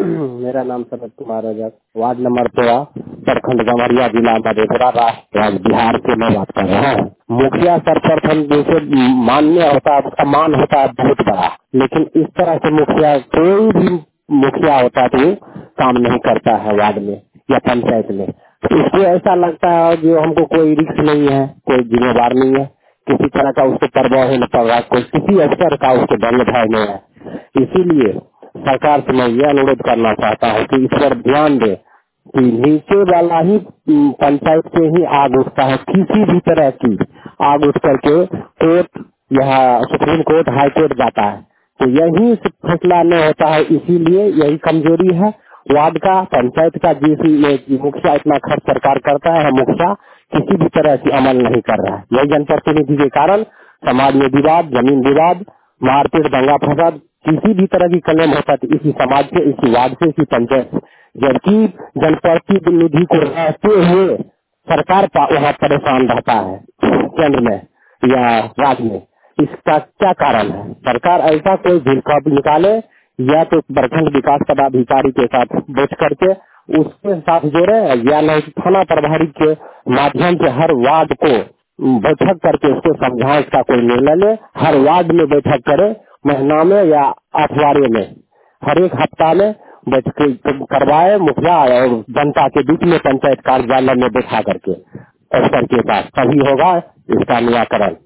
मेरा नाम Sharad Kumar Rajak, ward number 13, प्रखंड गमरिया, जिला मधेपुरा, राज्य बिहार से मैं बात कर रहा हूँ। मुखिया सर्वप्रथम जैसे मान्य होता है, उसका मान होता है बहुत बड़ा, लेकिन इस तरह से मुखिया कोई भी मुखिया होता है तो वो काम नहीं करता है वार्ड में या पंचायत में। तो इसको ऐसा लगता है जो हमको कोई रिस्क नहीं है, कोई जिम्मेदार नहीं है, किसी तरह का उसको परवाह नहीं पड़ रहा, कोई किसी अफसर का उसको दंड भय नहीं है। इसीलिए सरकार से मैं ये अनुरोध करना चाहता हूँ कि इस पर ध्यान दे कि नीचे वाला ही पंचायत से ही आग उठता है, किसी भी तरह की आग उठ करके कोर्ट या सुप्रीम कोर्ट, हाई कोर्ट जाता है, तो यही फैसला नहीं होता है। इसीलिए यही कमजोरी है वार्ड का, पंचायत का। जिस मुखिया इतना खर्च सरकार करता है, मुखिया किसी भी तरह से अमल नहीं कर रहा है। यही जनप्रतिनिधि के कारण समाज में विवाद, जमीन विवाद, मारपीट, दंगा फसाद, किसी भी तरह की कलम होता है इसी समाज से, इसी वार्ड से, इसी पंचायत से। जबकि जनप्रतिनिधि को रहते हुए सरकार वहाँ परेशान रहता है केंद्र में या राज्य में। इसका क्या कारण है? सरकार ऐसा कोई विकल्प निकाले या तो प्रखंड विकास पदाधिकारी के साथ बैठ करके उसके साथ जोड़े, या नहीं थाना प्रभारी के माध्यम से हर वार्ड को बैठक करके उसको समझाए, इसका कोई निर्णय ले। हर वार्ड में बैठक करे, महीना में या अठवाडिये में, हर एक हफ्ता में बैठक करवाए मुखिया और जनता के बीच में पंचायत कार्यालय में बैठा करके अफसर के पास, तभी होगा इसका निराकरण।